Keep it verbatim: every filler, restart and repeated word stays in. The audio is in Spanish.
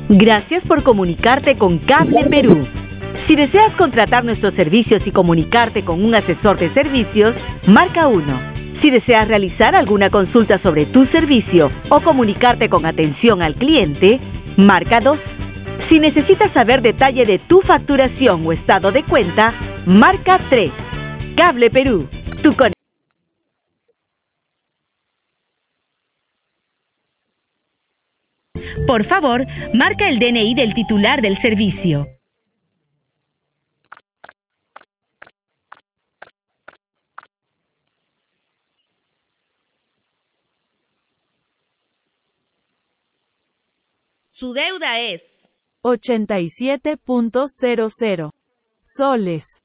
Gracias por comunicarte con Cable Perú. Si deseas contratar nuestros servicios y comunicarte con un asesor de servicios, marca uno. Si deseas realizar alguna consulta sobre tu servicio o comunicarte con atención al cliente, marca dos. Si necesitas saber detalle de tu facturación o estado de cuenta, marca tres. Cable Perú, tu conexión. Por favor, marca el D N I del titular del servicio. Su deuda es ochenta y siete punto cero cero soles.